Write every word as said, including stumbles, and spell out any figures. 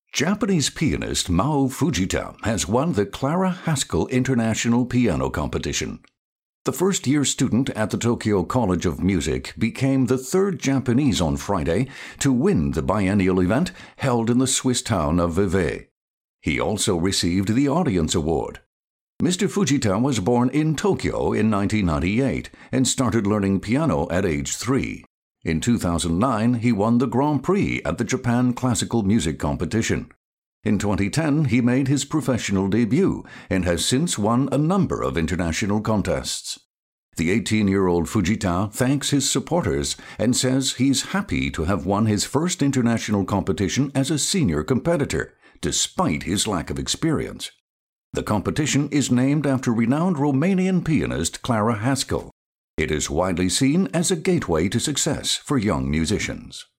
Japanese pianist Mao Fujita has won the Clara Haskell International Piano Competition. The first-year student at the Tokyo College of Music became the third Japanese on Friday to win the biennial event held in the Swiss town of Vevey. He also received the Audience Award. Mister Fujita was born in Tokyo in nineteen ninety-eight and started learning piano at age three. In two thousand nine, he won the Grand Prix at the Japan Classical Music Competition. In twenty ten, he made his professional debut and has since won a number of international contests. The eighteen-year-old Fujita thanks his supporters and says he's happy to have won his first international competition as a senior competitor, despite his lack of experience. The competition is named after renowned Romanian pianist Clara Haskell. It is widely seen as a gateway to success for young musicians.